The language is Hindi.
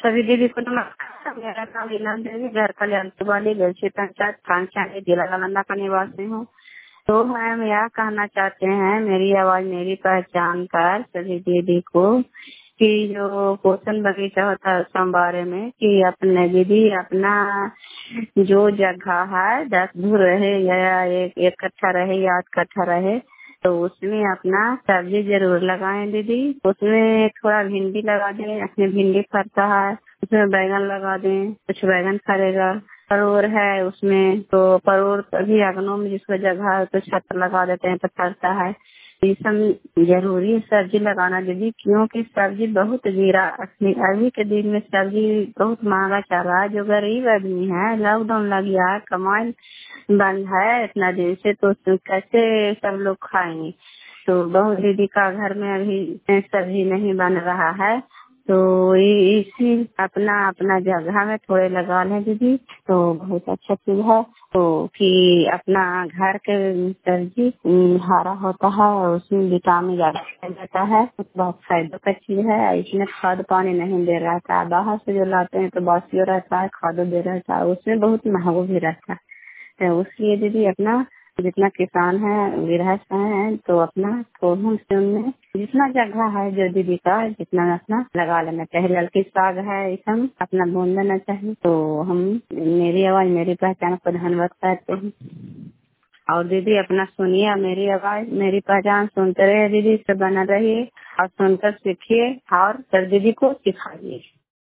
सभी दीदी को नमस्कार। मेरा नाम नीलम देवी, घर कल्याण वाली गलसी पंचायत कांचानी जिला नालंदा का निवासी हूँ। तो मैम यह कहना चाहते हैं, मेरी आवाज मेरी पहचान कर सभी दीदी को कि जो पोषण बगीचा होता है उसके बारे में कि अपने दीदी अपना जो जगह है 10 धूर रहे या एक कट्ठा रहे या 8 कट्ठा रहे, तो उसमें अपना सब्जी जरूर लगाएं दीदी। उसमें थोड़ा भिंडी लगा दें, अपने भिंडी फरता है उसमें बैगन लगा दें, कुछ बैगन फरेगा। परोर है उसमें तो परोर अभी आंगनों में जिसका जगह है तो छत लगा देते हैं तो फरता है। ये सब जरूरी है सब्जी लगाना दीदी, क्योंकि सब्जी बहुत गिरा अभी के दिन में सब्जी बहुत महंगा चल रहा है। जो गरीब आदमी है, लॉकडाउन लग गया है, कमाई बंद है इतना दिन से, तो कैसे सब लोग खाएंगे। तो बहुत दीदी का घर में अभी सब्जी नहीं बन रहा है, तो इसी अपना अपना जगह में थोड़े लगा लें दीदी, तो बहुत अच्छा चीज है। तो कि अपना घर के सब्जी हरा होता है और उसमें विटामिन ज्यादा पाया जाता है, तो बहुत फायदे का चीज है। इसमें खाद पानी नहीं दे रहता है, बाहर से जो लाते हैं तो बासियो रहता है, खाद दे रहता है, उसमें बहुत महंगा भी रहता है। तो उसलिए दीदी अपना जितना किसान है गृहस्थ है तो अपना थोड़ा से उनमें जितना जगह है जो दीदी का जितना अपना लगा लेना चाहिए। ललकी साग है ये सब अपना बोन देना चाहिए। तो हम मेरी आवाज मेरी पहचान को धन्यवाद कहते हैं। और दीदी अपना सुनिए, मेरी आवाज मेरी पहचान सुनते रहिए दीदी, से बना रहिए और सुनकर सीखिए और सर दीदी को सिखाइए।